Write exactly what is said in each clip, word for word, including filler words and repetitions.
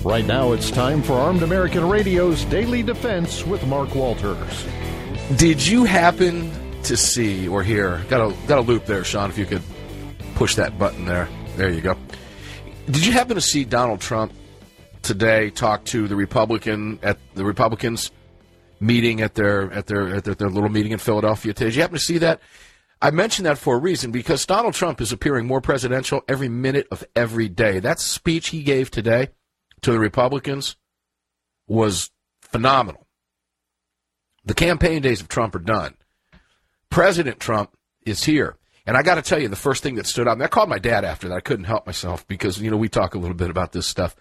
Right now it's time for Armed American Radio's Daily Defense with Mark Walters. Did you happen to see or hear, got a, got a loop there, Sean, if you could push that button there. There you go. Did you happen to see Donald Trump today talk to the Republican at the Republicans meeting at their at their at their, their little meeting in Philadelphia today? Did you happen to see that? I mention that for a reason, because Donald Trump is appearing more presidential every minute of every day. That speech he gave today to the Republicans was phenomenal. The campaign days of Trump are done. President Trump is here. And I got to tell you, the first thing that stood out, and I called my dad after that. I couldn't help myself because, you know, we talk a little bit about this stuff.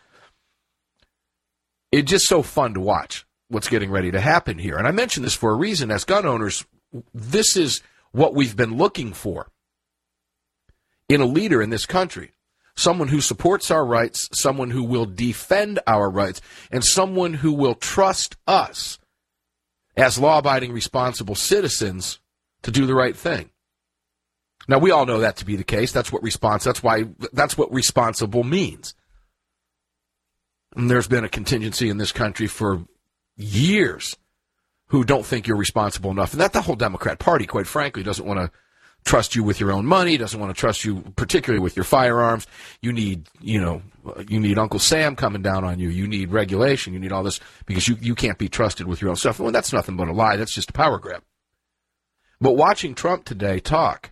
It's just so fun to watch what's getting ready to happen here. And I mention this for a reason. As gun owners, this is what we've been looking for in a leader in this country. Someone who supports our rights, someone who will defend our rights, and someone who will trust us as law-abiding, responsible citizens to do the right thing. Now, we all know that to be the case. That's what response, that's why, that's what responsible means. And there's been a contingency in this country for years who don't think you're responsible enough. And that the whole Democrat Party, quite frankly, doesn't want to trust you with your own money, doesn't want to trust you particularly with your firearms. You need, you know, you need Uncle Sam coming down on you. You need regulation. You need all this because you, you can't be trusted with your own stuff. Well, that's nothing but a lie. That's just a power grab. But watching Trump today talk,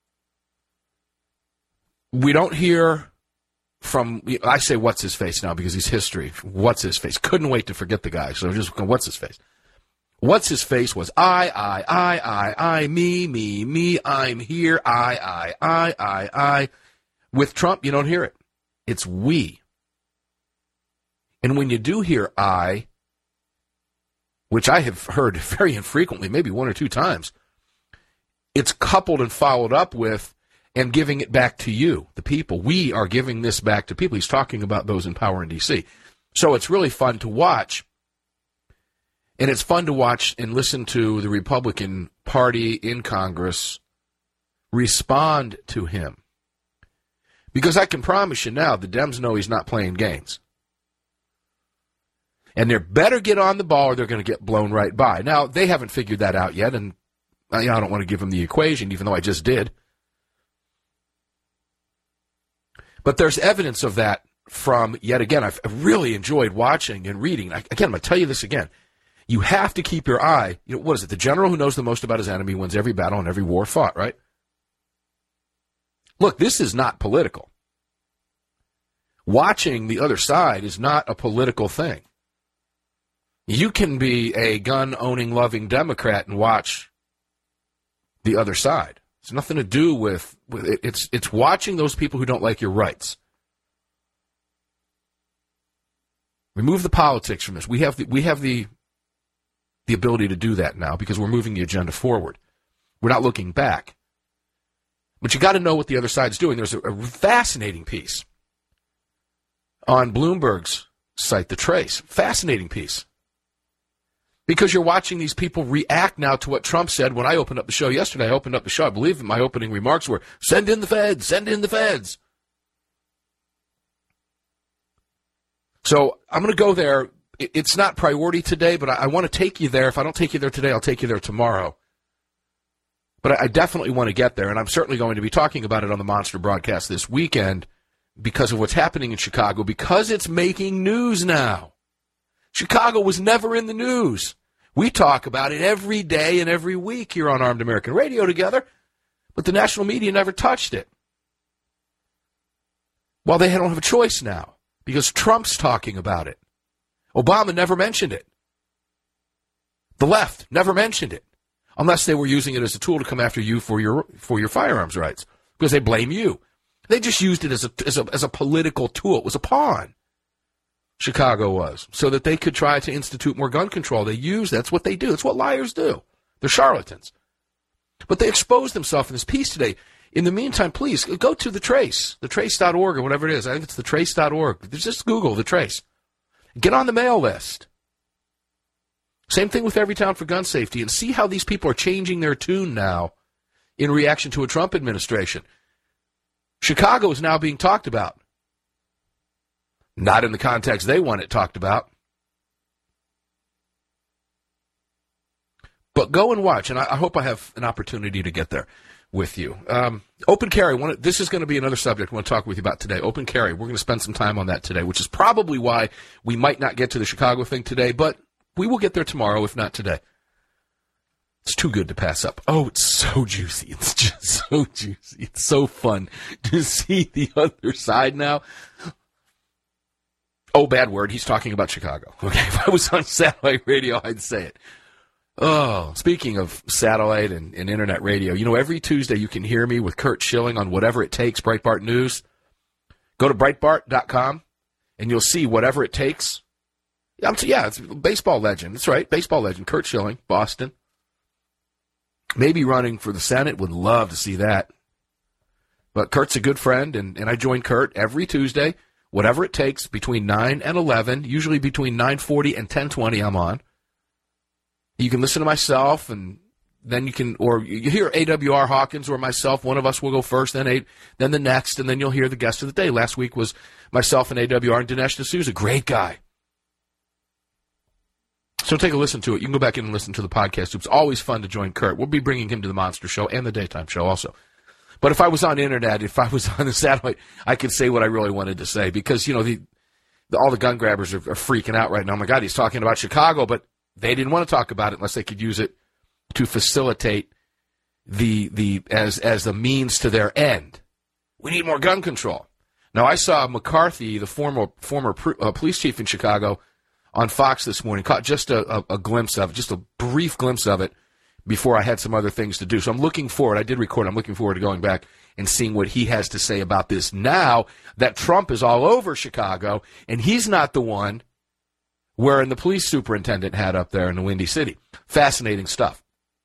we don't hear from, I say what's his face now because he's history. What's his face? Couldn't wait to forget the guy. So just what's his face? What's his face was I, I, I, I, I, me, me, me, I'm here, I, I, I, I, I. With Trump, you don't hear it. It's we. And when you do hear I, which I have heard very infrequently, maybe one or two times, it's coupled and followed up with and giving it back to you, the people. We are giving this back to people. He's talking about those in power in D C. So it's really fun to watch. And it's fun to watch and listen to the Republican Party in Congress respond to him. Because I can promise you now, the Dems know he's not playing games. And they better get on the ball or they're going to get blown right by. Now, they haven't figured that out yet, and I don't want to give them the equation, even though I just did. But there's evidence of that from, yet again, I've really enjoyed watching and reading. I, again, I'm going to tell you this again. You have to keep your eye, you know, what is it? The general who knows the most about his enemy wins every battle and every war fought, right? Look, this is not political. Watching the other side is not a political thing. You can be a gun-owning, loving Democrat and watch the other side. It's nothing to do with, with it. It's, it's watching those people who don't like your rights. Remove the politics from this. We have the, we have the, the ability to do that now because we're moving the agenda forward. We're not looking back. But you got to know what the other side's doing. There's a, a fascinating piece on Bloomberg's site, The Trace. Fascinating piece. Because you're watching these people react now to what Trump said. When I opened up the show yesterday, I opened up the show. I believe my opening remarks were, send in the feds, send in the feds. So I'm going to go there. It's not priority today, but I want to take you there. If I don't take you there today, I'll take you there tomorrow. But I definitely want to get there, and I'm certainly going to be talking about it on the Monster broadcast this weekend because of what's happening in Chicago, because it's making news now. Chicago was never in the news. We talk about it every day and every week here on Armed American Radio together, but the national media never touched it. Well, they don't have a choice now because Trump's talking about it. Obama never mentioned it. The left never mentioned it, unless they were using it as a tool to come after you for your for your firearms rights, because they blame you. They just used it as a as a as a political tool. It was a pawn. Chicago was, so that they could try to institute more gun control. They use that's what they do. That's what liars do. They're charlatans. But they exposed themselves in this piece today. In the meantime, please go to The Trace, the trace dot org or whatever it is. I think it's the trace dot org. Just Google The Trace. Get on the mail list. Same thing with Everytown for Gun Safety, and see how these people are changing their tune now in reaction to a Trump administration. Chicago is now being talked about. Not in the context they want it talked about. But go and watch, and I, I hope I have an opportunity to get there with you. Um, open carry, one, this is going to be another subject I want to talk with you about today. Open carry, we're going to spend some time on that today, which is probably why we might not get to the Chicago thing today, but we will get there tomorrow, if not today. It's too good to pass up. Oh, it's so juicy. It's just so juicy. It's so fun to see the other side now. Oh, bad word. He's talking about Chicago. Okay, if I was on satellite radio, I'd say it. Oh, speaking of satellite and, and internet radio, you know, every Tuesday you can hear me with Curt Schilling on Whatever It Takes, Breitbart News. Go to Breitbart dot com, and you'll see Whatever It Takes. Yeah, I'm, yeah, it's a baseball legend. That's right, baseball legend. Curt Schilling, Boston. Maybe running for the Senate. Would love to see that. But Kurt's a good friend, and, and I join Curt every Tuesday, Whatever It Takes, between nine and eleven, usually between nine forty and ten twenty I'm on. You can listen to myself, and then you can, or you hear A W R Hawkins or myself. One of us will go first, then eight, then the next, and then you'll hear the guest of the day. Last week was myself and A W R and Dinesh D'Souza. Great guy. So take a listen to it. You can go back in and listen to the podcast. It's always fun to join Curt. We'll be bringing him to the Monster Show and the Daytime Show also. But if I was on the internet, if I was on the satellite, I could say what I really wanted to say because, you know, the, the all the gun grabbers are, are freaking out right now. Oh, my God, he's talking about Chicago, but they didn't want to talk about it unless they could use it to facilitate the the as as the means to their end. We need more gun control. Now, I saw McCarthy, the former former uh, police chief in Chicago, on Fox this morning. Caught just a, a, a glimpse of it, just a brief glimpse of it before I had some other things to do. So I'm looking forward. I did record. I'm looking forward to going back and seeing what he has to say about this now that Trump is all over Chicago and he's not the one wearing the police superintendent hat up there in the Windy City. Fascinating stuff.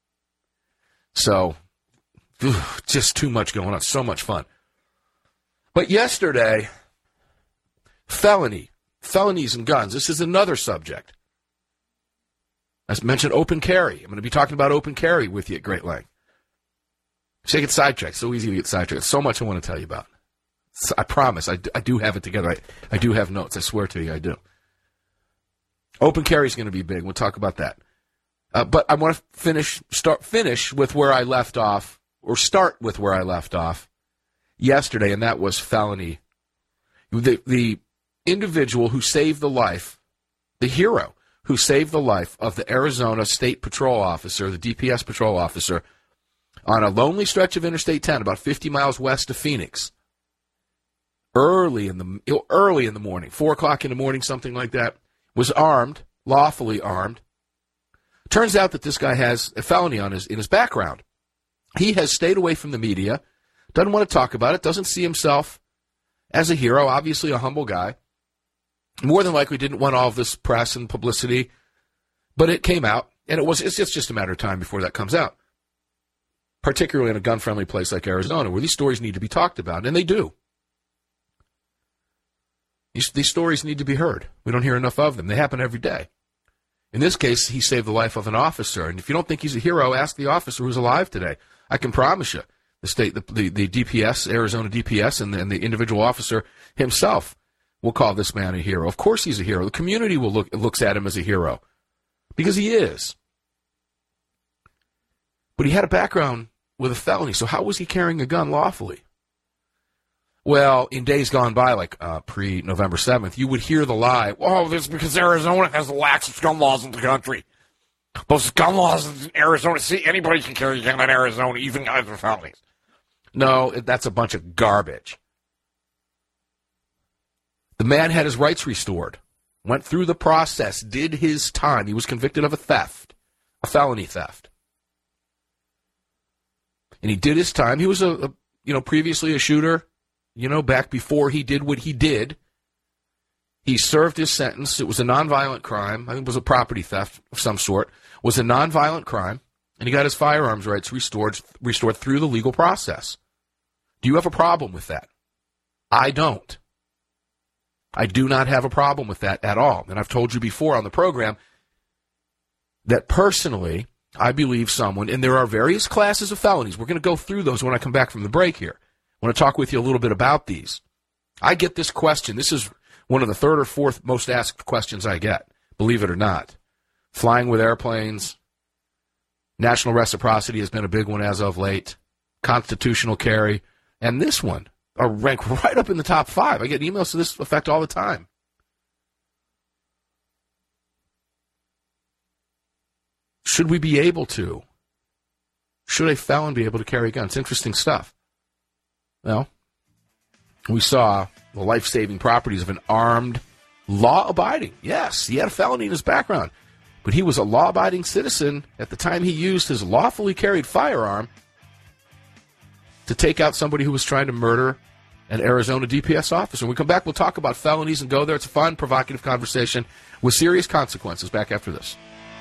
So, ugh, just too much going on. So much fun. But yesterday, felony, felonies and guns. This is another subject. As mentioned, open carry. I'm going to be talking about open carry with you at great length. So you get sidetracked. So easy to get sidetracked. So much I want to tell you about. So I promise. I do, I do have it together. I, I do have notes. I swear to you, I do. Open carry is going to be big. We'll talk about that. Uh, but I want to finish start finish with where I left off, or start with where I left off yesterday, and that was felony. The the individual who saved the life, the hero who saved the life of the Arizona State Patrol officer, the D P S patrol officer, on a lonely stretch of Interstate ten, about fifty miles west of Phoenix. Early in the early in the morning, four o'clock in the morning, something like that. Was armed, lawfully armed. Turns out that this guy has a felony on his in his background. He has stayed away from the media, doesn't want to talk about it, doesn't see himself as a hero, obviously a humble guy. More than likely didn't want all of this press and publicity, but it came out, and it was it's, it's just a matter of time before that comes out. Particularly in a gun-friendly place like Arizona, where these stories need to be talked about, and they do. These, these stories need to be heard. We don't hear enough of them. They happen every day. In this case, he saved the life of an officer. And if you don't think he's a hero, ask the officer who's alive today. I can promise you, the state, the, the, the D P S, Arizona D P S, and the, and the individual officer himself will call this man a hero. Of course he's a hero. The community will look looks at him as a hero because he is. But he had a background with a felony, so how was he carrying a gun lawfully? Well, in days gone by, like uh, pre-November seventh, you would hear the lie, oh, this is because Arizona has the laxest gun laws in the country. Those gun laws in Arizona, see, anybody can carry a gun in Arizona, even guys with felonies. No, that's a bunch of garbage. The man had his rights restored, went through the process, did his time. He was convicted of a theft, a felony theft. And he did his time. He was, a, a you know, previously a shooter. You know, back before he did what he did, he served his sentence. It was a nonviolent crime. I think it was a property theft of some sort. It was a nonviolent crime, and he got his firearms rights restored, restored through the legal process. Do you have a problem with that? I don't. I do not have a problem with that at all. And I've told you before on the program that personally, I believe someone, and there are various classes of felonies. We're going to go through those when I come back from the break here. I want to talk with you a little bit about these. I get this question. This is One of the third or fourth most asked questions I get, believe it or not. Flying with airplanes. National reciprocity has been a big one as of late. Constitutional carry. And this one are ranked right up in the top five. I get emails to this effect all the time. Should we be able to? Should a felon be able to carry guns? Interesting stuff. Well, we saw the life-saving properties of an armed, law-abiding. Yes, he had a felony in his background, but he was a law-abiding citizen at the time he used his lawfully carried firearm to take out somebody who was trying to murder an Arizona D P S officer. When we come back, we'll talk about felonies and go there. It's a fun, provocative conversation with serious consequences. Back after this.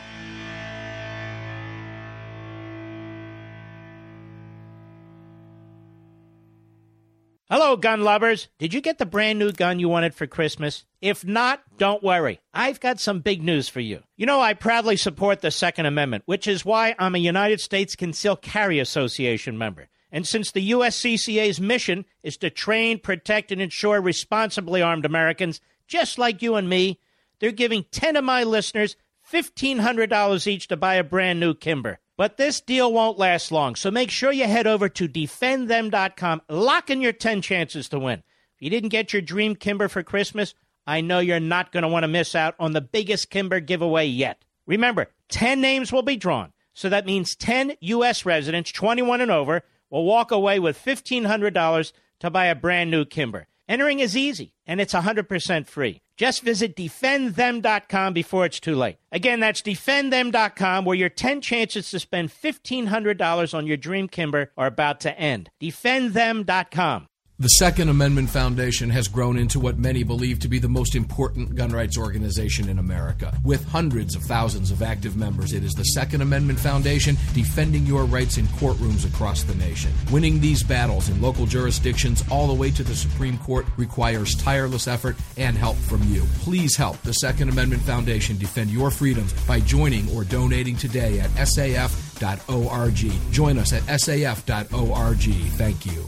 Hello, gun lovers. Did you get the brand new gun you wanted for Christmas? If not, don't worry. I've got some big news for you. You know, I proudly support the Second Amendment, which is why I'm a United States Concealed Carry Association member. And since the U S C C A's mission is to train, protect, and ensure responsibly armed Americans, just like you and me, they're giving ten of my listeners fifteen hundred dollars each to buy a brand new Kimber. But this deal won't last long, so make sure you head over to defend them dot com. Lock in your ten chances to win. If you didn't get your dream Kimber for Christmas, I know you're not going to want to miss out on the biggest Kimber giveaway yet. Remember, ten names will be drawn, so that means ten U S residents, twenty-one and over, will walk away with fifteen hundred dollars to buy a brand new Kimber. Entering is easy, and it's one hundred percent free. Just visit defend them dot com before it's too late. Again, that's defend them dot com, where your ten chances to spend fifteen hundred dollars on your dream Kimber are about to end. defend them dot com. The Second Amendment Foundation has grown into what many believe to be the most important gun rights organization in America. With hundreds of thousands of active members, it is the Second Amendment Foundation defending your rights in courtrooms across the nation. Winning these battles in local jurisdictions all the way to the Supreme Court requires tireless effort and help from you. Please help the Second Amendment Foundation defend your freedoms by joining or donating today at S A F dot org. Join us at S A F dot org. Thank you.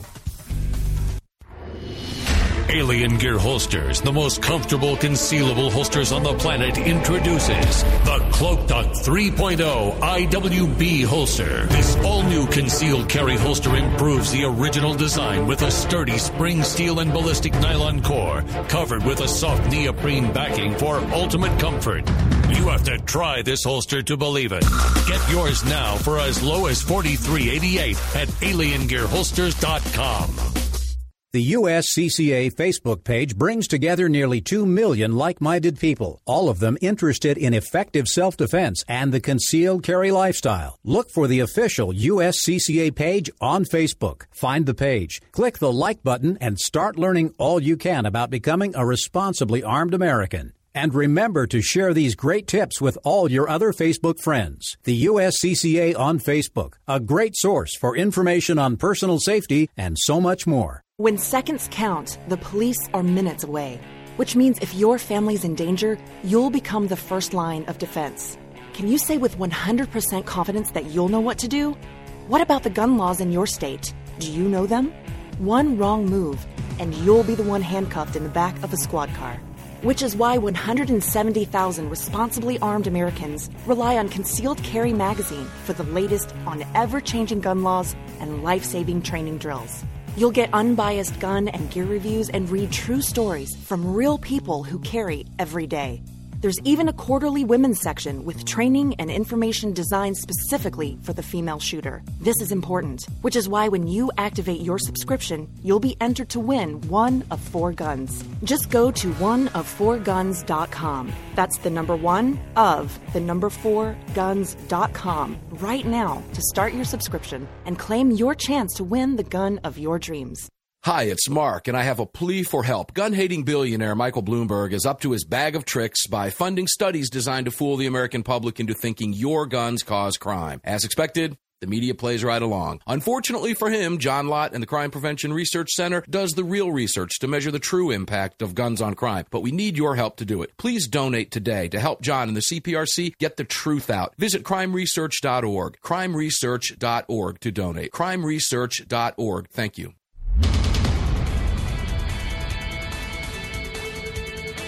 Alien Gear Holsters, the most comfortable concealable holsters on the planet, introduces the Cloak Duck three point oh I W B holster. This all-new concealed carry holster improves the original design with a sturdy spring steel and ballistic nylon core, covered with a soft neoprene backing for ultimate comfort. You have to try this holster to believe it. Get yours now for as low as forty-three eighty-eight at alien gear holsters dot com. The U S C C A Facebook page brings together nearly two million like-minded people, all of them interested in effective self-defense and the concealed carry lifestyle. Look for the official U S C C A page on Facebook. Find the page, click the like button, and start learning all you can about becoming a responsibly armed American. And remember to share these great tips with all your other Facebook friends. The U S C C A on Facebook, a great source for information on personal safety and so much more. When seconds count, the police are minutes away, which means if your family's in danger, you'll become the first line of defense. Can you say with one hundred percent confidence that you'll know what to do? What about the gun laws in your state? Do you know them? One wrong move, and you'll be the one handcuffed in the back of a squad car. Which is why one hundred seventy thousand responsibly armed Americans rely on Concealed Carry Magazine for the latest on ever-changing gun laws and life-saving training drills. You'll get unbiased gun and gear reviews and read true stories from real people who carry every day. There's even a quarterly women's section with training and information designed specifically for the female shooter. This is important, which is why when you activate your subscription, you'll be entered to win one of four guns. Just go to one of four guns dot com. That's the number one of the number four guns dot com right now to start your subscription and claim your chance to win the gun of your dreams. Hi, it's Mark, and I have a plea for help. Gun-hating billionaire Michael Bloomberg is up to his bag of tricks by funding studies designed to fool the American public into thinking your guns cause crime. As expected, the media plays right along. Unfortunately for him, John Lott and the Crime Prevention Research Center does the real research to measure the true impact of guns on crime. But we need your help to do it. Please donate today to help John and the C P R C get the truth out. Visit crime research dot org, crime research dot org to donate. crime research dot org. Thank you.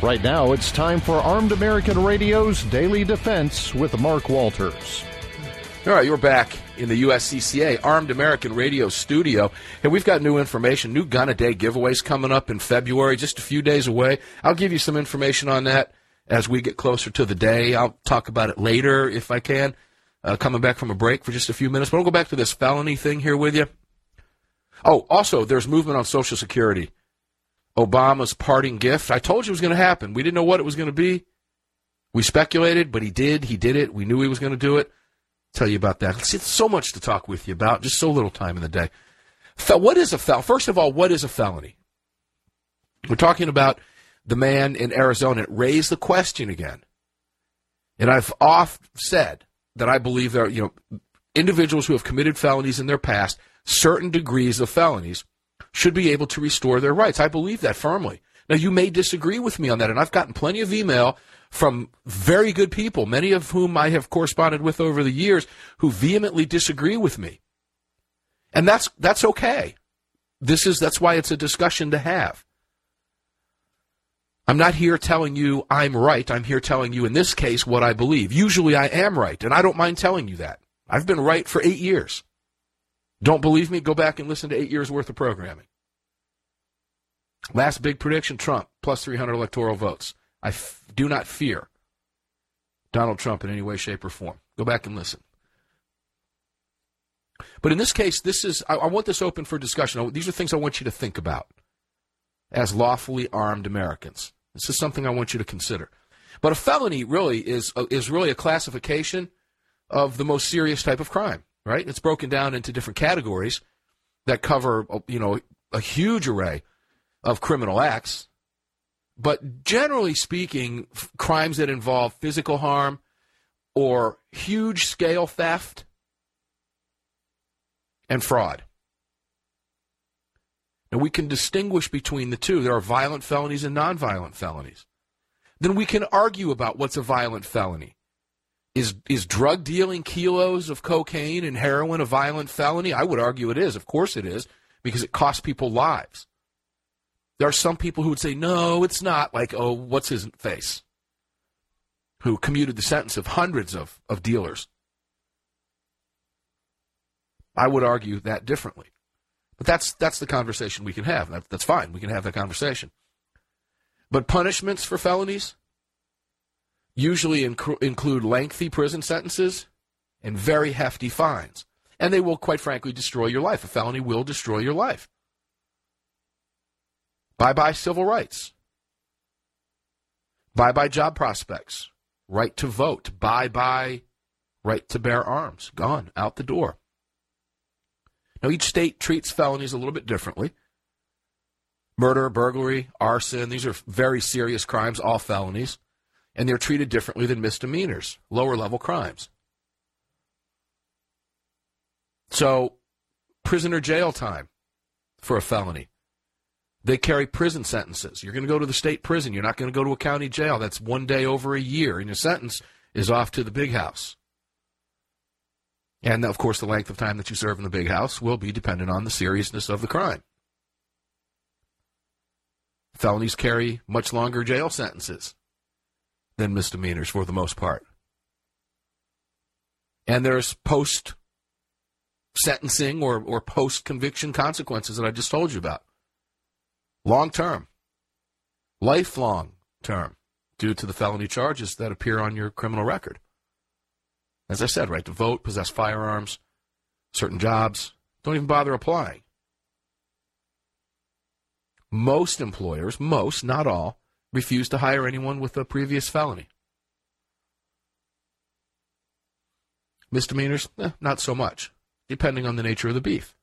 Right now, it's time for Armed American Radio's Daily Defense with Mark Walters. All right, you're back in the U S C C A Armed American Radio studio, and we've got new information, new Gun a Day giveaways coming up in February, just a few days away. I'll give you some information on that as we get closer to the day. I'll talk about it later if I can, uh, coming back from a break for just a few minutes. But I'll go back to this felony thing here with you. Oh, also, there's movement on Social Security. Obama's parting gift. I told you it was going to happen. We didn't know what it was going to be. We speculated, but he did. He did it. We knew he was going to do it. Tell you about that. See, so much to talk with you about, just so little time in the day. What is a fel- First of all, what is a felony? We're talking about the man in Arizona. It raised the question again. And I've oft said that I believe there are, you know, individuals who have committed felonies in their past, certain degrees of felonies, should be able to restore their rights. I believe that firmly. Now, you may disagree with me on that, and I've gotten plenty of email from very good people, many of whom I have corresponded with over the years, who vehemently disagree with me. And that's that's okay. This is that's why it's a discussion to have. I'm not here telling you I'm right. I'm here telling you, in this case, what I believe. Usually I am right, and I don't mind telling you that. I've been right for eight years. Don't believe me? Go back and listen to eight years' worth of programming. Last big prediction, Trump, plus three hundred electoral votes. I f- do not fear Donald Trump in any way, shape, or form. Go back and listen. But in this case, this is I, I want this open for discussion. These are things I want you to think about as lawfully armed Americans. This is something I want you to consider. But a felony really is uh, is really a classification of the most serious type of crime, right? It's broken down into different categories that cover, you know, a huge array of criminal acts. But generally speaking, f- crimes that involve physical harm or huge-scale theft and fraud. Now, we can distinguish between the two. There are violent felonies and nonviolent felonies. Then we can argue about what's a violent felony. Is is drug dealing kilos of cocaine and heroin a violent felony? I would argue it is. Of course it is, because it costs people lives. There are some people who would say, no, it's not, like, oh, what's his face, who commuted the sentence of hundreds of, of dealers. I would argue that differently. But that's that's the conversation we can have. That, that's fine. We can have that conversation. But punishments for felonies usually inc- include lengthy prison sentences and very hefty fines. And they will, quite frankly, destroy your life. A felony will destroy your life. Bye-bye civil rights. Bye-bye job prospects. Right to vote. Bye-bye right to bear arms. Gone. Out the door. Now, each state treats felonies a little bit differently. Murder, burglary, arson, these are very serious crimes, all felonies. And they're treated differently than misdemeanors, lower-level crimes. So, prisoner jail time for a felony. They carry prison sentences. You're going to go to the state prison. You're not going to go to a county jail. That's one day over a year, and your sentence is off to the big house. And, of course, the length of time that you serve in the big house will be dependent on the seriousness of the crime. Felonies carry much longer jail sentences than misdemeanors for the most part. And there's post-sentencing or, or post-conviction consequences that I just told you about. Long term, lifelong term, due to the felony charges that appear on your criminal record. As I said, right to vote, possess firearms, certain jobs, don't even bother applying. Most employers, most, not all, refuse to hire anyone with a previous felony. Misdemeanors, eh, not so much, depending on the nature of the beef.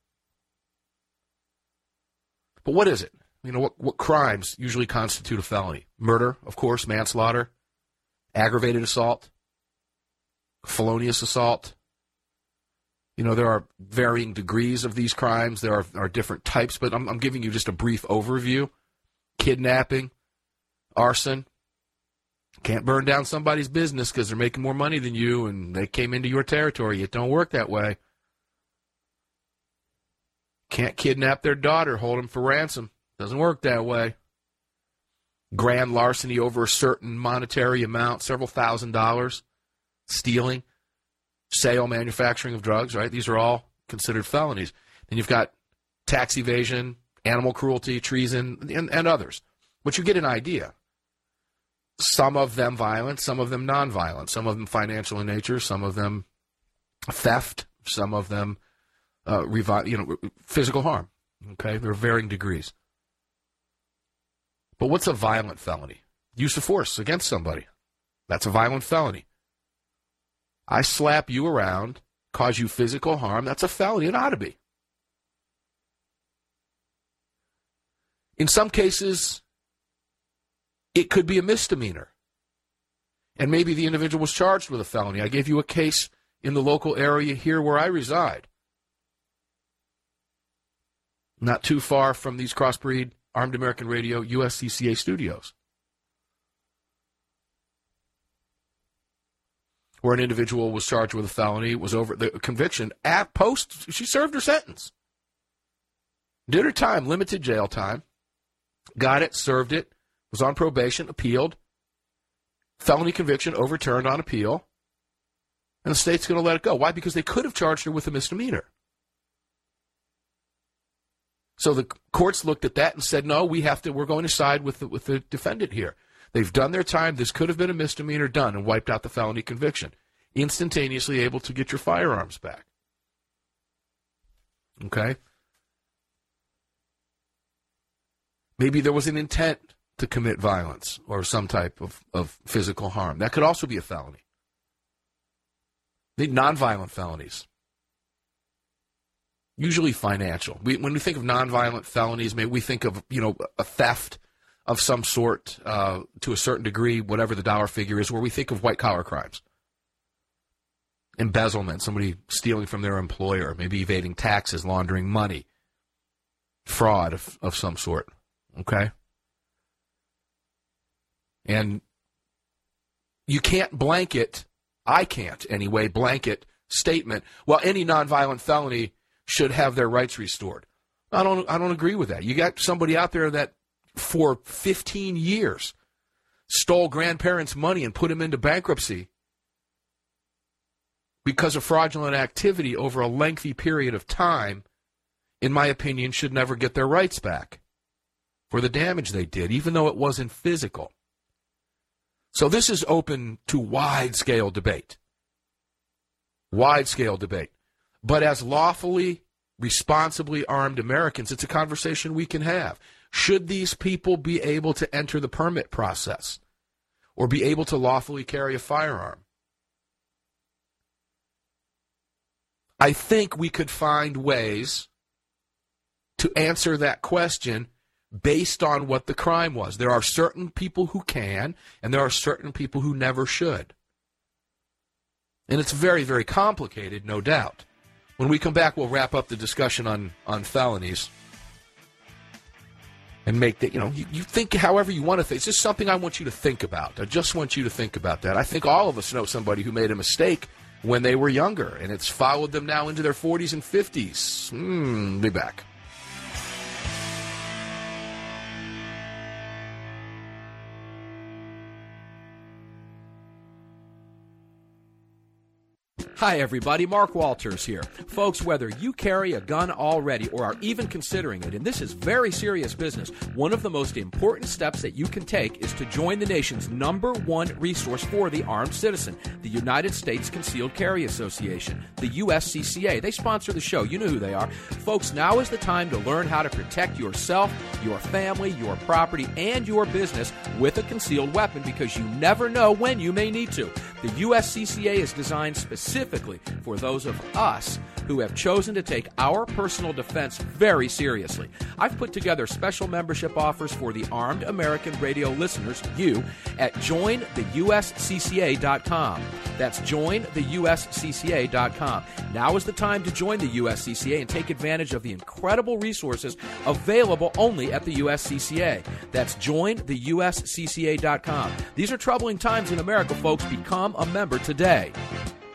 But what is it? You know, what, what crimes usually constitute a felony? Murder, of course, manslaughter, aggravated assault, felonious assault. You know, there are varying degrees of these crimes. There are, are different types, but I'm, I'm giving you just a brief overview. Kidnapping, arson. Can't burn down somebody's business because they're making more money than you and they came into your territory. It don't work that way. Can't kidnap their daughter, hold them for ransom. Doesn't work that way. grand larceny over a certain monetary amount, several thousand dollars, stealing, sale, manufacturing of drugs, right? These are all considered felonies. Then you've got tax evasion, animal cruelty, treason, and, and others. But you get an idea. Some of them violent, some of them nonviolent, some of them financial in nature, some of them theft, some of them uh, revi- you know, physical harm. Okay, there are varying degrees. But what's a violent felony? Use of force against somebody. That's a violent felony. I slap you around, cause you physical harm. That's a felony. It ought to be. In some cases, it could be a misdemeanor. And maybe the individual was charged with a felony. I gave you a case in the local area here where I reside. Not too far from these Crossbreed Armed American Radio U S C C A studios, where an individual was charged with a felony, was over the conviction, at post, she served her sentence. Did her time, limited jail time, got it, served it, was on probation, appealed, felony conviction overturned on appeal, and the state's going to let it go. Why? Because they could have charged her with a misdemeanor. So the courts looked at that and said, no, we have to, we're going to side with the, with the defendant here. They've done their time. This could have been a misdemeanor done, and wiped out the felony conviction. Instantaneously able to get your firearms back. Okay? Maybe there was an intent to commit violence or some type of, of physical harm. That could also be a felony. The nonviolent felonies. Usually financial. We, when we think of nonviolent felonies, maybe we think of, you know, a theft of some sort uh, to a certain degree, whatever the dollar figure is, where we think of white-collar crimes. Embezzlement, somebody stealing from their employer, maybe evading taxes, laundering money, fraud of, of some sort, okay? And you can't blanket, I can't anyway, blanket statement, well, any nonviolent felony should have their rights restored. I don't I don't agree with that. You got somebody out there that for fifteen years stole grandparents' money and put them into bankruptcy because of fraudulent activity over a lengthy period of time, in my opinion, should never get their rights back for the damage they did, even though it wasn't physical. So this is open to wide-scale debate. Wide-scale debate. But as lawfully, responsibly armed Americans, it's a conversation we can have. Should these people be able to enter the permit process or be able to lawfully carry a firearm? I think we could find ways to answer that question based on what the crime was. There are certain people who can, and there are certain people who never should. And it's very, very complicated, no doubt. When we come back, we'll wrap up the discussion on, on felonies and make that, you know, you, you think however you want to think. It's just something I want you to think about. I just want you to think about that. I think all of us know somebody who made a mistake when they were younger, and it's followed them now into their forties and fifties. Hmm, be back. Hi, everybody. Mark Walters here. Folks, whether you carry a gun already or are even considering it, and this is very serious business, one of the most important steps that you can take is to join the nation's number one resource for the armed citizen, the United States Concealed Carry Association, the U S C C A. They sponsor the show. You know who they are. Folks, now is the time to learn how to protect yourself, your family, your property, and your business with a concealed weapon, because you never know when you may need to. The U S C C A is designed specifically for those of us who have chosen to take our personal defense very seriously. I've put together special membership offers for the Armed American Radio listeners, you, at join the U S C C A dot com. That's join the U S C C A dot com. Now is the time to join the U S C C A and take advantage of the incredible resources available only at the U S C C A. That's join the U S C C A dot com. These are troubling times in America, folks. Become a member today.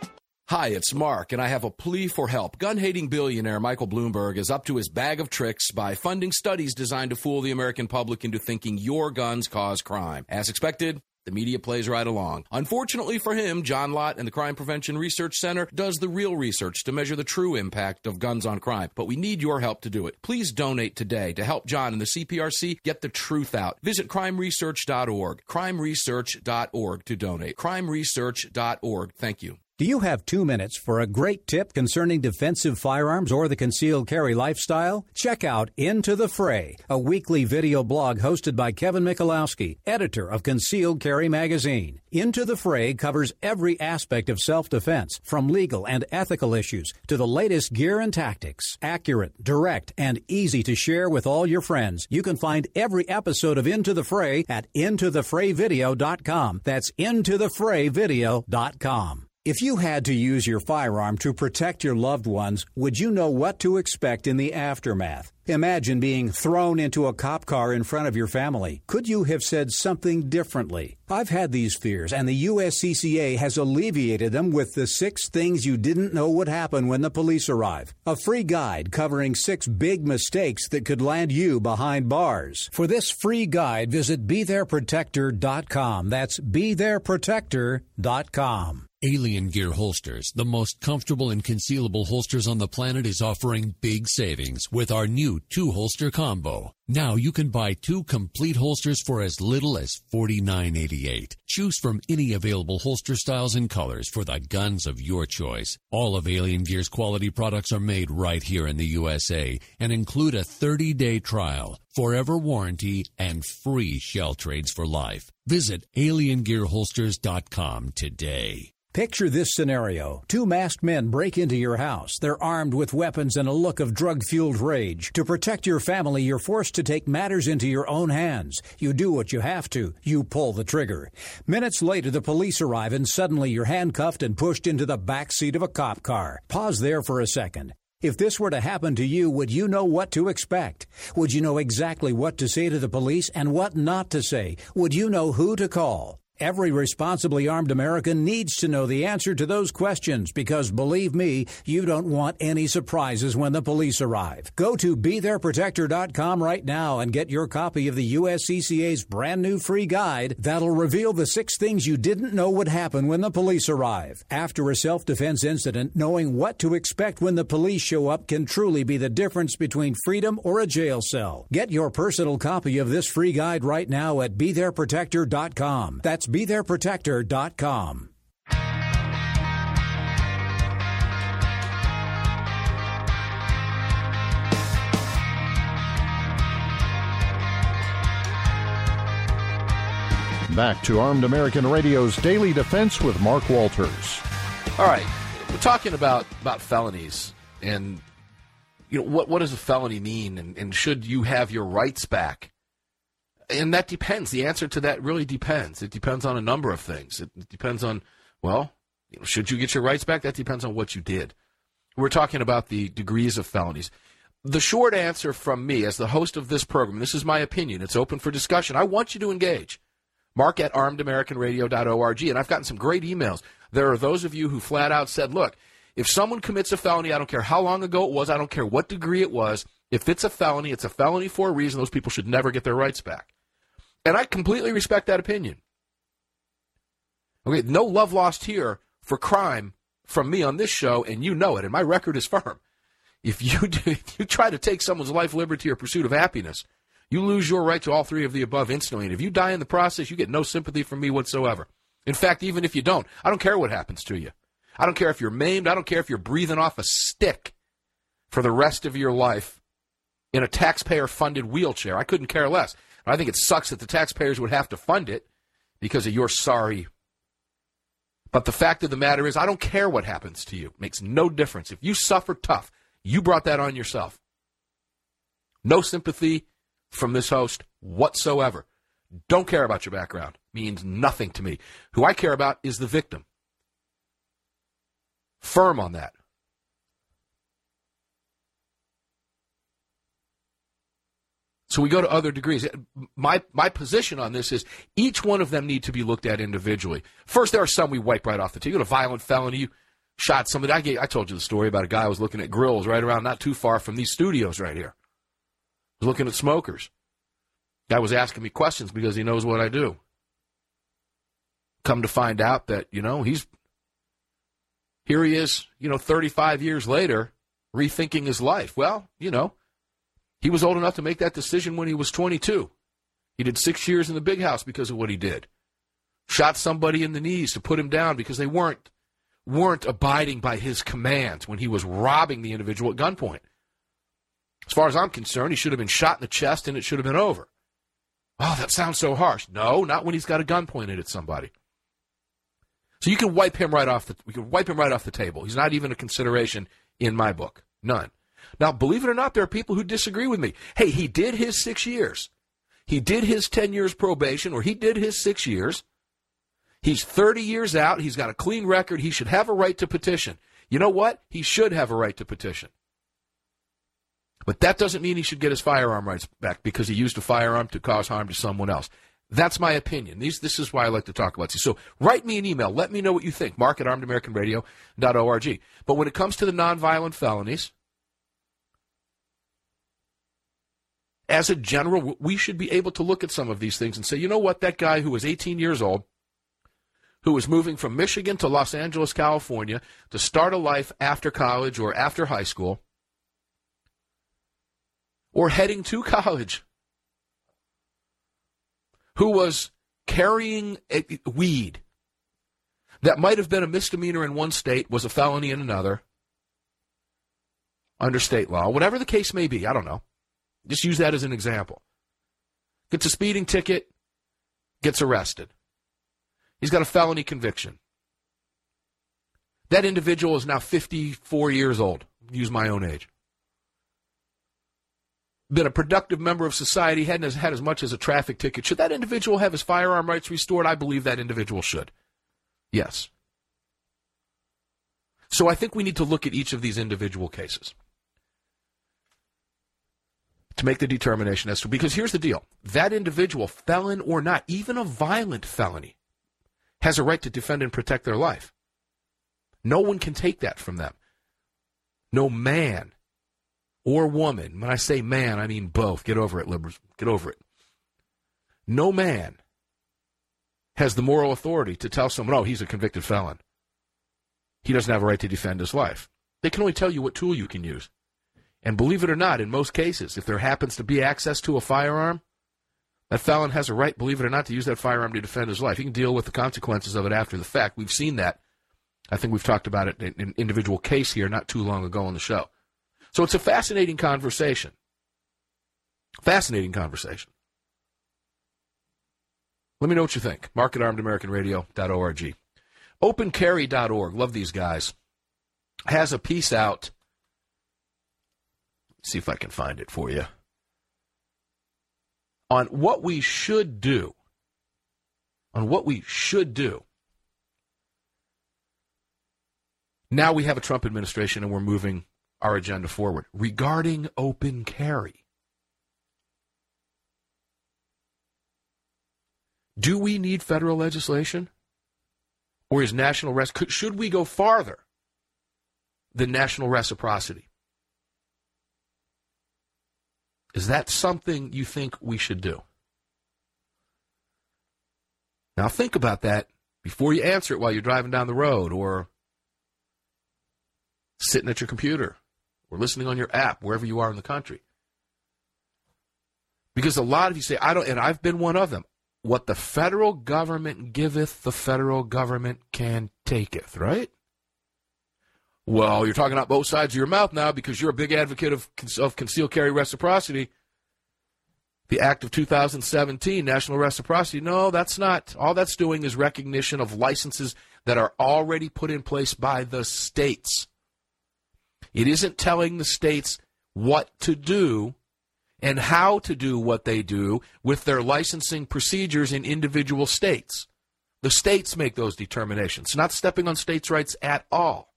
Hi, it's Mark, and I have a plea for help. Gun-hating billionaire Michael Bloomberg is up to his bag of tricks by funding studies designed to fool the American public into thinking your guns cause crime. As expected, the media plays right along. Unfortunately for him, John Lott and the Crime Prevention Research Center does the real research to measure the true impact of guns on crime. But we need your help to do it. Please donate today to help John and the C P R C get the truth out. Visit crime research dot org, crime research dot org to donate. crime research dot org. Thank you. Do you have two minutes for a great tip concerning defensive firearms or the concealed carry lifestyle? Check out Into the Fray, a weekly video blog hosted by Kevin Michalowski, editor of Concealed Carry magazine. Into the Fray covers every aspect of self-defense, from legal and ethical issues to the latest gear and tactics. Accurate, direct, and easy to share with all your friends. You can find every episode of Into the Fray at into the fray video dot com. That's into the fray video dot com. If you had to use your firearm to protect your loved ones, would you know what to expect in the aftermath? Imagine being thrown into a cop car in front of your family. Could you have said something differently? I've had these fears, and the U S C C A has alleviated them with the six things you didn't know would happen when the police arrive. A free guide covering six big mistakes that could land you behind bars. For this free guide, visit be there protector dot com. That's be there protector dot com. Alien Gear Holsters, the most comfortable and concealable holsters on the planet, is offering big savings with our new two-holster combo. Now you can buy two complete holsters for as little as forty-nine eighty-eight. Choose from any available holster styles and colors for the guns of your choice. All of Alien Gear's quality products are made right here in the U S A and include a thirty-day trial, forever warranty, and free shell trades for life. Visit alien gear holsters dot com today. Picture this scenario. Two masked men break into your house. They're armed with weapons and a look of drug-fueled rage. To protect your family, you're forced to take matters into your own hands. You do what you have to. You pull the trigger. Minutes later, the police arrive, and suddenly you're handcuffed and pushed into the back seat of a cop car. Pause there for a second. If this were to happen to you, would you know what to expect? Would you know exactly what to say to the police and what not to say? Would you know who to call? Every responsibly armed American needs to know the answer to those questions because, believe me, you don't want any surprises when the police arrive. Go to be there protector dot com right now and get your copy of the U S C C A's brand new free guide that'll reveal the six things you didn't know would happen when the police arrive. After a self-defense incident, knowing what to expect when the police show up can truly be the difference between freedom or a jail cell. Get your personal copy of this free guide right now at be there protector dot com. That's be there protector dot com. Back to Armed American Radio's Daily Defense with Mark Walters. All right, we're talking about, about felonies, and you know what what does a felony mean, and, and should you have your rights back? And that depends. The answer to that really depends. It depends on a number of things. It depends on, well, you know, should you get your rights back? That depends on what you did. We're talking about the degrees of felonies. The short answer from me as the host of this program, this is my opinion, it's open for discussion. I want you to engage. Mark at armed american radio dot org. And I've gotten some great emails. There are those of you who flat out said, look, if someone commits a felony, I don't care how long ago it was, I don't care what degree it was, if it's a felony, it's a felony for a reason. Those people should never get their rights back. And I completely respect that opinion. Okay, no love lost here for crime from me on this show, and you know it, and my record is firm. If you do, if you try to take someone's life, liberty, or pursuit of happiness, you lose your right to all three of the above instantly. And if you die in the process, you get no sympathy from me whatsoever. In fact, even if you don't, I don't care what happens to you. I don't care if you're maimed. I don't care if you're breathing off a stick for the rest of your life in a taxpayer-funded wheelchair. I couldn't care less. I think it sucks that the taxpayers would have to fund it because of your sorry. But the fact of the matter is, I don't care what happens to you. It makes no difference. If you suffer tough, you brought that on yourself. No sympathy from this host whatsoever. Don't care about your background. Means nothing to me. Who I care about is the victim. Firm on that. So we go to other degrees. My my position on this is each one of them need to be looked at individually. First, there are some we wipe right off the table. You got a violent felony, you shot somebody. I, gave, I told you the story about a guy who was looking at grills right around not too far from these studios right here. He was looking at smokers. Guy was asking me questions because he knows what I do. Come to find out that, you know, he's, here he is, you know, thirty-five years later, rethinking his life. Well, you know, he was old enough to make that decision when he was twenty-two. He did six years in the big house because of what he did. Shot somebody in the knees to put him down because they weren't weren't abiding by his commands when he was robbing the individual at gunpoint. As far as I'm concerned, he should have been shot in the chest and it should have been over. Oh, that sounds so harsh. No, not when he's got a gun pointed at somebody. So you can wipe him right off the we can wipe him right off the table. He's not even a consideration in my book. None. Now, believe it or not, there are people who disagree with me. Hey, he did his six years. He did his ten years probation, or he did his six years. He's thirty years out. He's got a clean record. He should have a right to petition. You know what? He should have a right to petition. But that doesn't mean he should get his firearm rights back because he used a firearm to cause harm to someone else. That's my opinion. These, this is why I like to talk about these. So write me an email. Let me know what you think. Mark at armed american radio dot org. But when it comes to the nonviolent felonies, as a general, we should be able to look at some of these things and say, you know what, that guy who was eighteen years old, who was moving from Michigan to Los Angeles, California, to start a life after college or after high school, or heading to college, who was carrying a weed that might have been a misdemeanor in one state, was a felony in another, under state law, whatever the case may be, I don't know. Just use that as an example. Gets a speeding ticket, gets arrested. He's got a felony conviction. That individual is now fifty-four years old. Use my own age. Been a productive member of society, hadn't had as much as a traffic ticket. Should that individual have his firearm rights restored? I believe that individual should. Yes. So I think we need to look at each of these individual cases to make the determination as to, because here's the deal. That individual, felon or not, even a violent felony, has a right to defend and protect their life. No one can take that from them. No man or woman. When I say man, I mean both. Get over it, liberals. Get over it. No man has the moral authority to tell someone, oh, he's a convicted felon. He doesn't have a right to defend his life. They can only tell you what tool you can use. And believe it or not, in most cases, if there happens to be access to a firearm, that felon has a right, believe it or not, to use that firearm to defend his life. He can deal with the consequences of it after the fact. We've seen that. I think we've talked about it in an individual case here not too long ago on the show. So it's a fascinating conversation. Fascinating conversation. Let me know what you think. Mark at armed american radio dot org. open carry dot org, love these guys, has a piece out. Let's see if I can find it for you. On what we should do. On what we should do. Now we have a Trump administration and we're moving our agenda forward regarding open carry. Do we need federal legislation? Or is national res- should we go farther than national reciprocity? Is that something you think we should do? Now think about that before you answer it while you're driving down the road or sitting at your computer or listening on your app, wherever you are in the country. Because a lot of you say, I don't, and I've been one of them. What the federal government giveth, the federal government can taketh, right? Well, you're talking out both sides of your mouth now because you're a big advocate of, of concealed carry reciprocity. The Act of two thousand seventeen, national reciprocity, no, that's not. All that's doing is recognition of licenses that are already put in place by the states. It isn't telling the states what to do and how to do what they do with their licensing procedures in individual states. The states make those determinations, not stepping on states' rights at all.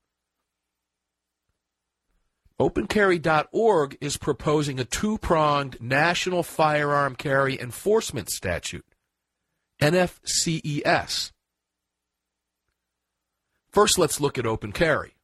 open carry dot org is proposing a two-pronged National Firearm Carry Enforcement Statute, N F C E S. First, let's look at open carry.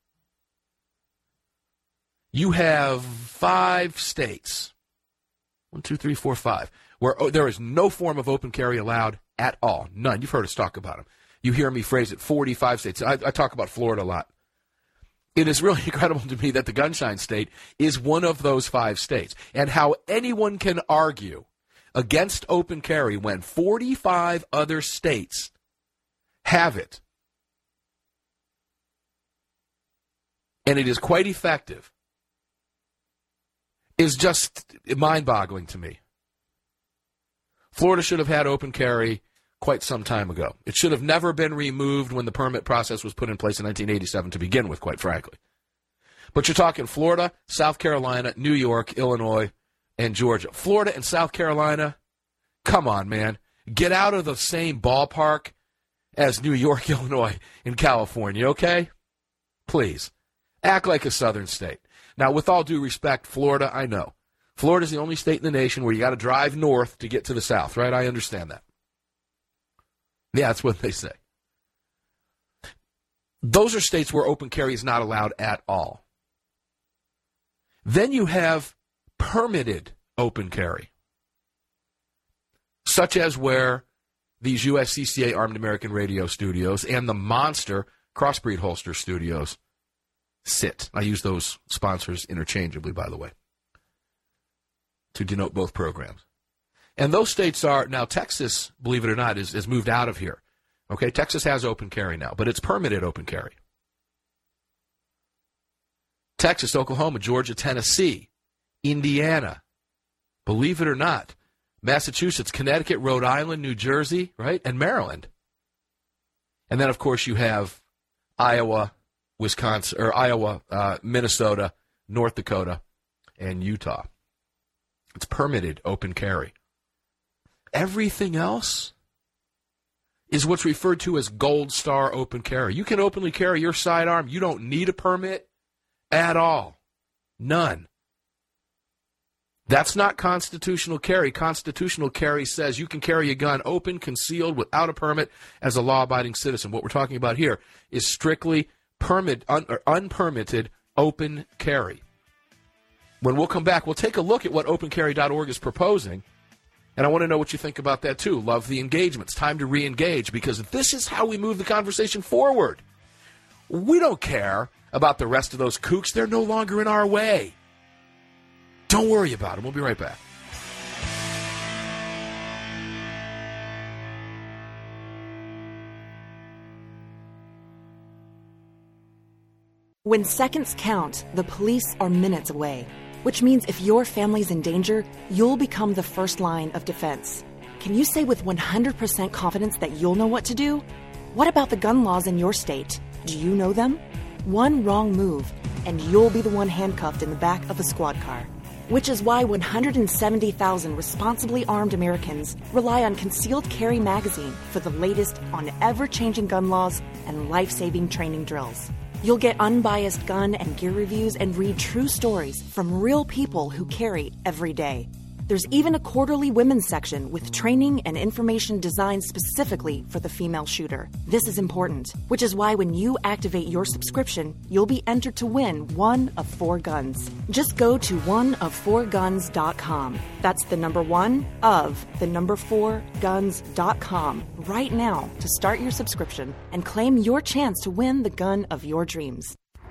you have five states, one, two, three, four, five, where oh, there is no form of open carry allowed at all. None. You've heard us talk about them. You hear me phrase it, forty-five states. I, I talk about Florida a lot. It is really incredible to me that the Gunshine State is one of those five states. And how anyone can argue against open carry when forty-five other states have it. And it is quite effective. Is just mind-boggling to me. Florida should have had open carry quite some time ago. It should have never been removed when the permit process was put in place in nineteen eighty-seven to begin with, quite frankly. But you're talking Florida, South Carolina, New York, Illinois, and Georgia. Florida and South Carolina, come on, man. Get out of the same ballpark as New York, Illinois, and California, okay? Please. Act like a southern state. Now, with all due respect, Florida, I know. Florida's the only state in the nation where you got to drive north to get to the south, right? I understand that. Yeah, that's what they say. Those are states where open carry is not allowed at all. Then you have permitted open carry, such as where these U S C C A Armed American Radio Studios and the monster Crossbreed Holster Studios sit. I use those sponsors interchangeably, by the way, to denote both programs. And those states are, now Texas, believe it or not, is, is moved out of here. Okay, Texas has open carry now, but it's permitted open carry. Texas, Oklahoma, Georgia, Tennessee, Indiana, believe it or not, Massachusetts, Connecticut, Rhode Island, New Jersey, right, and Maryland. And then, of course, you have Iowa, Wisconsin, or Iowa, uh, Minnesota, North Dakota, and Utah. It's permitted open carry. Everything else is what's referred to as gold star open carry. You can openly carry your sidearm. You don't need a permit at all. None. That's not constitutional carry. Constitutional carry says you can carry a gun open, concealed, without a permit as a law-abiding citizen. What we're talking about here is strictly permit, un, or unpermitted open carry. When we'll come back, we'll take a look at what open carry dot org is proposing. And I want to know what you think about that, too. Love the engagement. It's time to re-engage, because this is how we move the conversation forward. We don't care about the rest of those kooks. They're no longer in our way. Don't worry about them. We'll be right back. When seconds count, the police are minutes away. Which means if your family's in danger, you'll become the first line of defense. Can you say with one hundred percent confidence that you'll know what to do? What about the gun laws in your state? Do you know them? One wrong move, and you'll be the one handcuffed in the back of a squad car. Which is why one hundred seventy thousand responsibly armed Americans rely on Concealed Carry Magazine for the latest on ever-changing gun laws and life-saving training drills. You'll get unbiased gun and gear reviews and read true stories from real people who carry every day. There's even a quarterly women's section with training and information designed specifically for the female shooter. This is important, which is why when you activate your subscription, you'll be entered to win one of four guns. Just go to one of four guns dot com. That's the number one of the number four guns dot com right now to start your subscription and claim your chance to win the gun of your dreams.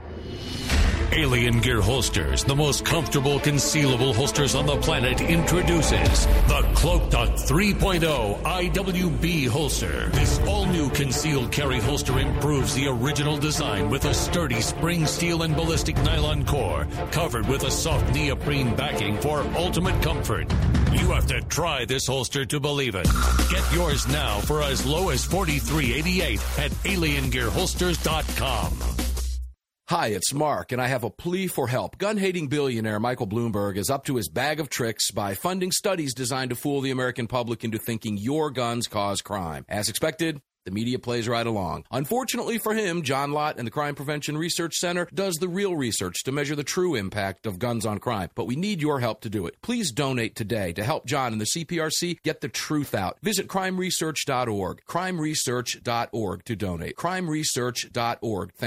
Alien Gear Holsters, the most comfortable concealable holsters on the planet, introduces the Cloak Dot three point oh I W B holster. This all-new concealed carry holster improves the original design with a sturdy spring steel and ballistic nylon core, covered with a soft neoprene backing for ultimate comfort. You have to try this holster to believe it. Get yours now for as low as forty-three eighty-eight at alien gear holsters dot com. Hi, it's Mark, and I have a plea for help. Gun-hating billionaire Michael Bloomberg is up to his bag of tricks by funding studies designed to fool the American public into thinking your guns cause crime. As expected, the media plays right along. Unfortunately for him, John Lott and the Crime Prevention Research Center does the real research to measure the true impact of guns on crime. But we need your help to do it. Please donate today to help John and the C P R C get the truth out. Visit crime research dot org, crime research dot org to donate. crime research dot org. Thank you.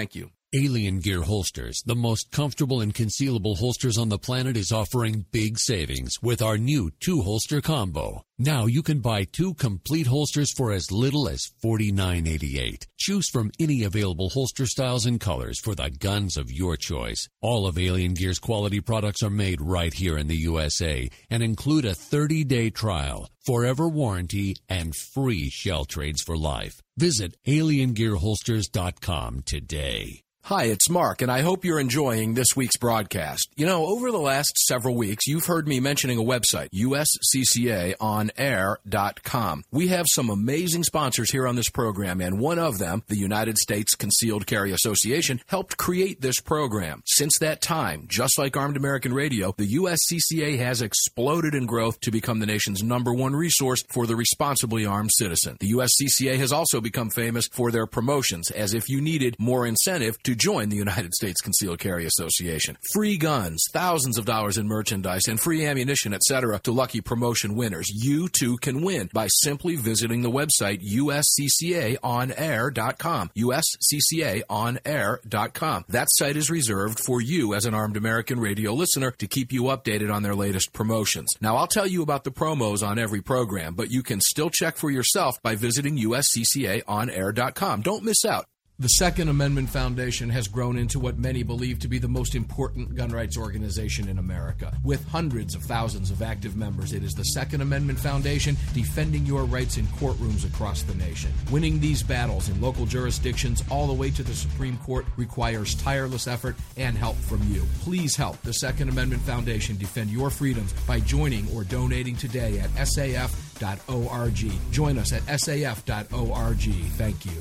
Alien Gear Holsters, the most comfortable and concealable holsters on the planet, is offering big savings with our new two-holster combo. Now you can buy two complete holsters for as little as forty-nine eighty-eight. Choose from any available holster styles and colors for the guns of your choice. All of Alien Gear's quality products are made right here in the U S A and include a thirty-day trial, forever warranty, and free shell trades for life. Visit alien gear holsters dot com today. Hi, it's Mark, and I hope you're enjoying this week's broadcast. You know, over the last several weeks, you've heard me mentioning a website, U S C C A on air dot com. We have some amazing sponsors here on this program, and one of them, the United States Concealed Carry Association, helped create this program. Since that time, just like Armed American Radio, the U S C C A has exploded in growth to become the nation's number one resource for the responsibly armed citizen. The U S C C A has also become famous for their promotions, as if you needed more incentive to join the United States Concealed Carry Association. Free guns, thousands of dollars in merchandise, and free ammunition, et cetera to lucky promotion winners. You too can win by simply visiting the website U S C C A on air dot com. U S C C A on air dot com. That site is reserved for you as an Armed American Radio listener to keep you updated on their latest promotions. Now, I'll tell you about the promos on every program, but you can still check for yourself by visiting U S C C A on air dot com. Don't miss out. The Second Amendment Foundation has grown into what many believe to be the most important gun rights organization in America. With hundreds of thousands of active members, it is the Second Amendment Foundation defending your rights in courtrooms across the nation. Winning these battles in local jurisdictions all the way to the Supreme Court requires tireless effort and help from you. Please help the Second Amendment Foundation defend your freedoms by joining or donating today at S A F dot org. Join us at S A F dot org. Thank you.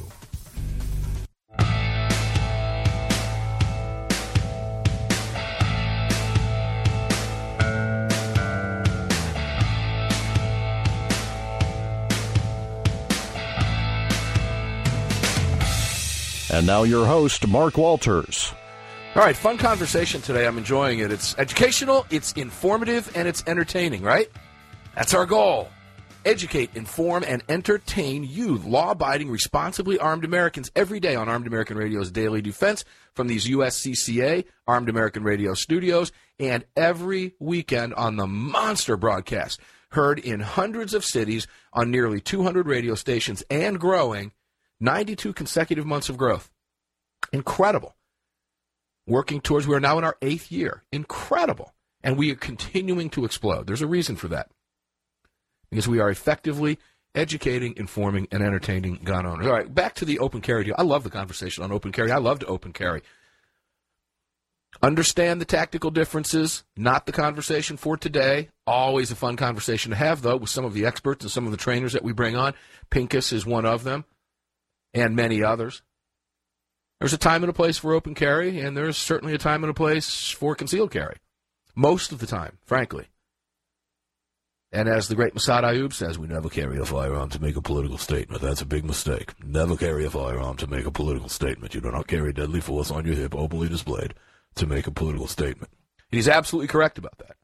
And now your host, Mark Walters. All right, fun conversation today. I'm enjoying it. It's educational, it's informative, and it's entertaining, right? That's our goal. Educate, inform, and entertain you, law-abiding, responsibly armed Americans, every day on Armed American Radio's Daily Defense from these U S C C A Armed American Radio studios, and every weekend on the monster broadcast, heard in hundreds of cities on nearly two hundred radio stations and growing. ninety-two consecutive months of growth. Incredible. Working towards, we are now in our eighth year. Incredible. And we are continuing to explode. There's a reason for that. Because we are effectively educating, informing, and entertaining gun owners. All right, back to the open carry deal. I love the conversation on open carry. I love to open carry. Understand the tactical differences, not the conversation for today. Always a fun conversation to have, though, with some of the experts and some of the trainers that we bring on. Pincus is one of them, and many others. There's a time and a place for open carry, and there's certainly a time and a place for concealed carry. Most of the time, frankly. And as the great Mossad Ayub says, we never carry a firearm to make a political statement. That's a big mistake. Never carry a firearm to make a political statement. You do not carry deadly force on your hip, openly displayed, to make a political statement. And he's absolutely correct about that.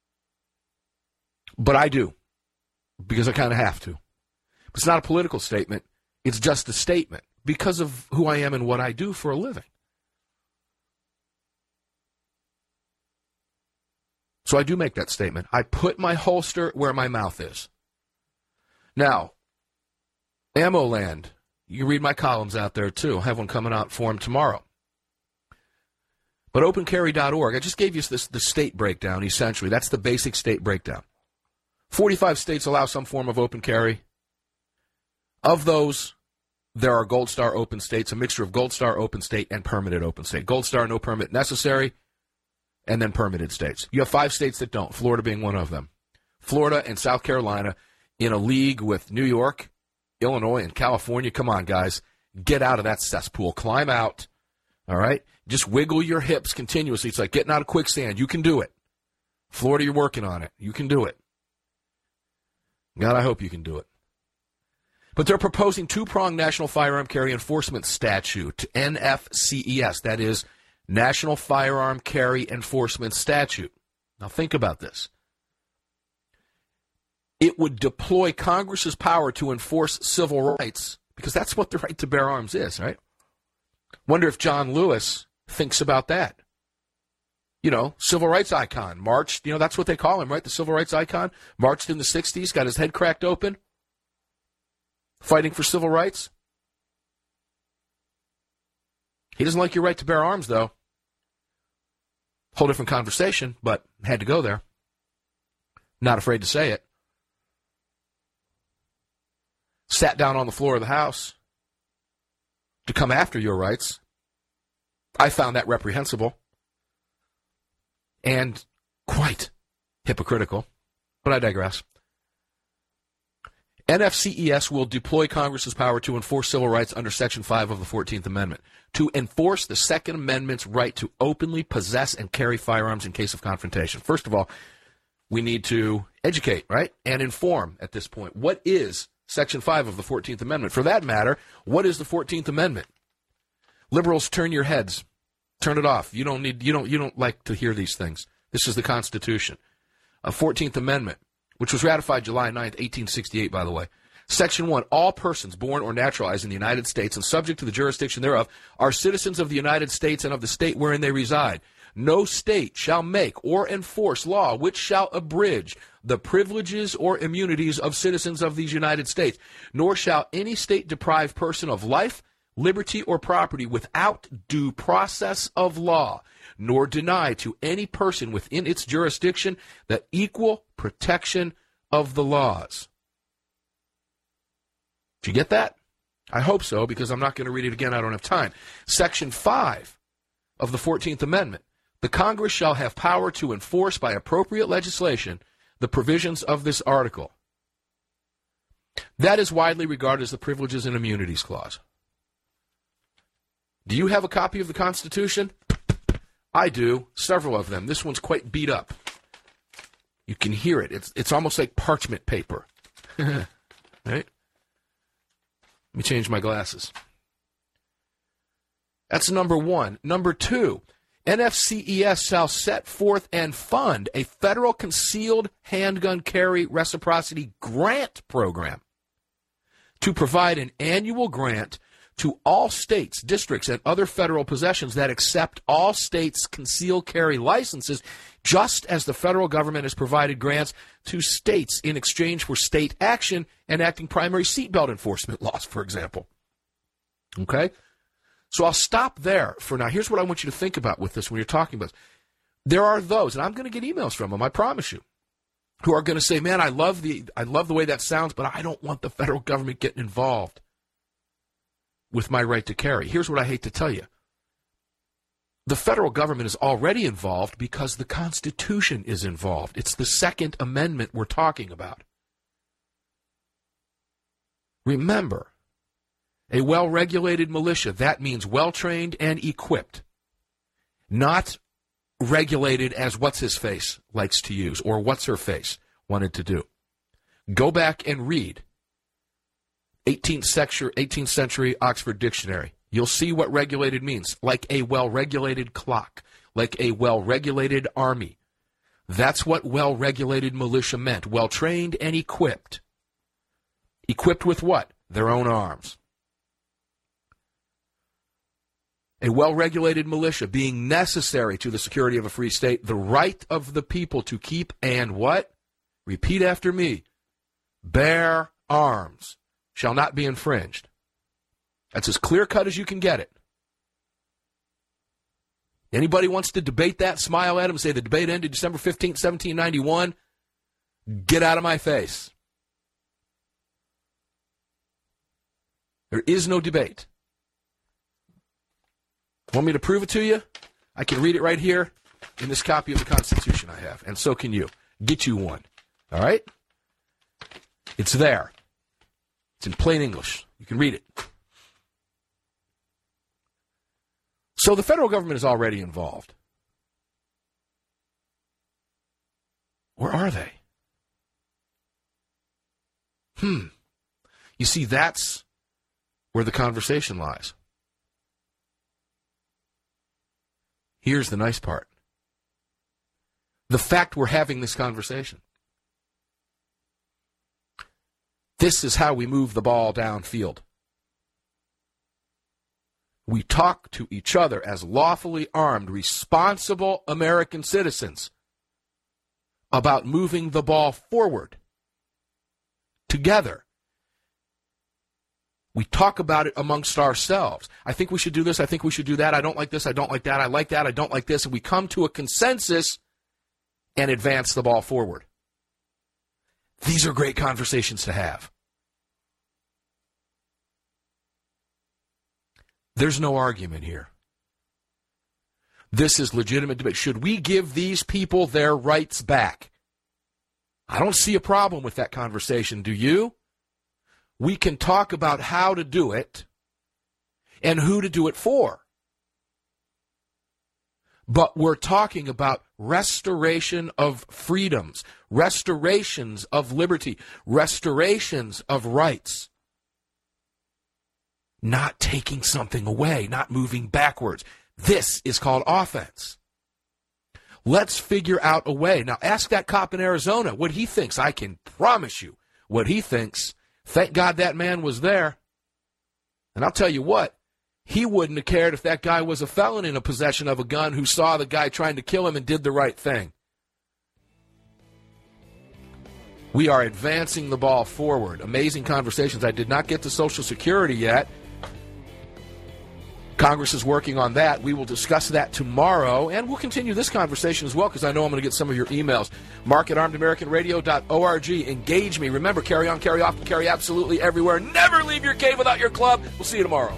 But I do, because I kind of have to. It's not a political statement. It's just a statement because of who I am and what I do for a living. So I do make that statement. I put my holster where my mouth is. Now, Ammo Land, you can read my columns out there too. I'll have one coming out for them tomorrow. But open carry dot org, I just gave you this the state breakdown, essentially. That's the basic state breakdown. forty-five states allow some form of open carry. Of those, there are Gold Star open states, a mixture of Gold Star open state and permitted open state. Gold Star, no permit necessary, and then permitted states. You have five states that don't, Florida being one of them. Florida and South Carolina in a league with New York, Illinois, and California. Come on, guys. Get out of that cesspool. Climb out. All right? Just wiggle your hips continuously. It's like getting out of quicksand. You can do it. Florida, you're working on it. You can do it. God, I hope you can do it. But they're proposing two-pronged National Firearm Carry Enforcement Statute, N F C E S. That is National Firearm Carry Enforcement Statute. Now think about this. It would deploy Congress's power to enforce civil rights, because that's what the right to bear arms is, right? Wonder if John Lewis thinks about that. You know, civil rights icon, marched, you know, that's what they call him, right? The civil rights icon, marched in the sixties, got his head cracked open, fighting for civil rights. He doesn't like your right to bear arms, though. Whole different conversation, but had to go there. Not afraid to say it. Sat down on the floor of the House to come after your rights. I found that reprehensible and quite hypocritical, but I digress. N F C E S will deploy Congress's power to enforce civil rights under Section five of the fourteenth Amendment, to enforce the Second Amendment's right to openly possess and carry firearms in case of confrontation. First of all, we need to educate, right, and inform at this point. What is Section five of the fourteenth Amendment? For that matter, what is the fourteenth Amendment? Liberals, turn your heads. Turn it off. You don't need. You don't. You don't like to hear these things. This is the Constitution. A fourteenth Amendment, which was ratified July ninth, eighteen sixty-eight, by the way. Section one, all persons born or naturalized in the United States and subject to the jurisdiction thereof are citizens of the United States and of the state wherein they reside. No state shall make or enforce law which shall abridge the privileges or immunities of citizens of these United States, nor shall any state deprive person of life, liberty, or property without due process of law, nor deny to any person within its jurisdiction the equal protection of the laws. Did you get that? I hope so, because I'm not going to read it again. I don't have time. Section five of the fourteenth Amendment. The Congress shall have power to enforce by appropriate legislation the provisions of this article. That is widely regarded as the Privileges and Immunities Clause. Do you have a copy of the Constitution? I do. Several of them. This one's quite beat up. You can hear it. It's it's almost like parchment paper. Right? Let me change my glasses. That's number one. Number two, N F C E S shall set forth and fund a federal concealed handgun carry reciprocity grant program to provide an annual grant to all states, districts, and other federal possessions that accept all states' concealed carry licenses, just as the federal government has provided grants to states in exchange for state action enacting primary seatbelt enforcement laws, for example. Okay? So I'll stop there for now. Here's what I want you to think about with this when you're talking about this. There are those, and I'm going to get emails from them, I promise you, who are going to say, man, I love the I love the way that sounds, but I don't want the federal government getting involved with my right to carry. Here's what I hate to tell you. The federal government is already involved because the Constitution is involved. It's the Second Amendment we're talking about. Remember, a well-regulated militia, that means well-trained and equipped, not regulated as what's-his-face likes to use or what's-her-face wanted to do. Go back and read eighteenth century, eighteenth century Oxford Dictionary. You'll see what regulated means, like a well-regulated clock, like a well-regulated army. That's what well-regulated militia meant, well-trained and equipped. Equipped with what? Their own arms. A well-regulated militia being necessary to the security of a free state, the right of the people to keep and what? Repeat after me. Bear arms shall not be infringed. That's as clear-cut as you can get it. Anybody wants to debate that, smile at them, say the debate ended December fifteenth, seventeen ninety-one, get out of my face. There is no debate. Want me to prove it to you? I can read it right here in this copy of the Constitution I have, and so can you. Get you one. All right? It's there. It's in plain English. You can read it. So the federal government is already involved. Or are they? Hmm. You see, that's where the conversation lies. Here's the nice part. The fact we're having this conversation. This is how we move the ball downfield. we talk to each other as lawfully armed, responsible American citizens about moving the ball forward together. We talk about it amongst ourselves. I think we should do this. I think we should do that. I don't like this. I don't like that. I like that. I don't like this. And we come to a consensus and advance the ball forward. These are great conversations to have. There's no argument here. This is legitimate debate. Should we give these people their rights back? I don't see a problem with that conversation. Do you? We can talk about how to do it and who to do it for. But we're talking about restoration of freedoms, restorations of liberty, restorations of rights. Not taking something away, not moving backwards. This is called offense. Let's figure out a way. Now, ask that cop in Arizona what he thinks. I can promise you what he thinks. Thank God that man was there. And I'll tell you what, he wouldn't have cared if that guy was a felon in a possession of a gun who saw the guy trying to kill him and did the right thing. We are advancing the ball forward. Amazing conversations. I did not get to Social Security yet. Congress is working on that. We will discuss that tomorrow, and we'll continue this conversation as well because I know I'm going to get some of your emails. Mark at armed american radio dot org. Engage me. Remember, carry on, carry often, carry absolutely everywhere. Never leave your cave without your club. We'll see you tomorrow.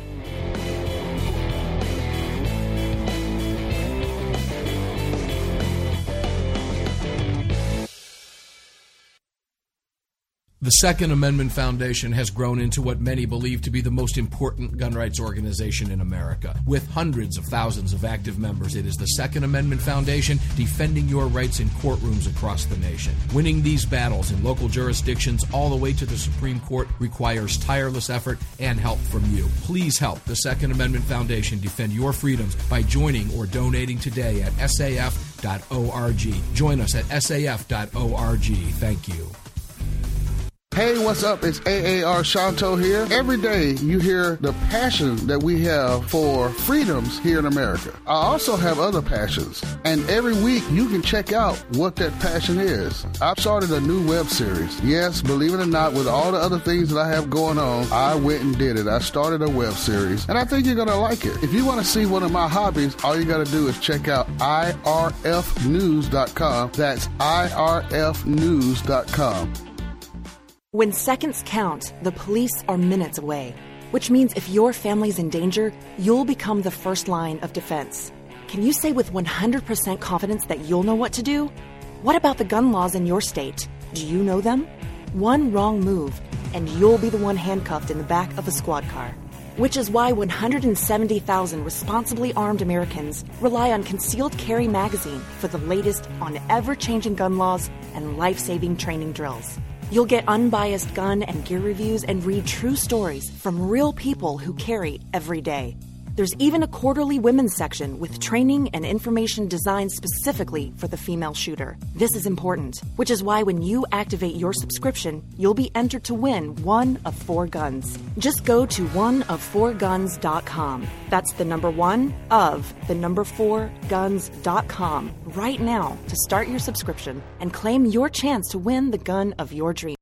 The Second Amendment Foundation has grown into what many believe to be the most important gun rights organization in America. With hundreds of thousands of active members, it is the Second Amendment Foundation defending your rights in courtrooms across the nation. Winning these battles in local jurisdictions all the way to the Supreme Court requires tireless effort and help from you. Please help the Second Amendment Foundation defend your freedoms by joining or donating today at S A F dot org. Join us at S A F dot org. Thank you. Hey, what's up? It's A A R Shanto here. Every day you hear the passion that we have for freedoms here in America. I also have other passions, and every week you can check out what that passion is. I've started a new web series. Yes, believe it or not, with all the other things that I have going on, I went and did it. I started a web series, and I think you're going to like it. If you want to see one of my hobbies, all you got to do is check out I R F news dot com. That's I R F news dot com. When seconds count, the police are minutes away, which means if your family's in danger, you'll become the first line of defense. Can you say with one hundred percent confidence that you'll know what to do? What about the gun laws in your state? Do you know them? One wrong move, and you'll be the one handcuffed in the back of a squad car. Which is why one hundred seventy thousand responsibly armed Americans rely on Concealed Carry Magazine for the latest on ever-changing gun laws and life-saving training drills. You'll get unbiased gun and gear reviews and read true stories from real people who carry every day. There's even a quarterly women's section with training and information designed specifically for the female shooter. This is important, which is why when you activate your subscription, you'll be entered to win one of four guns. Just go to one of four guns dot com. That's the number one of the number four guns dot com right now to start your subscription and claim your chance to win the gun of your dreams.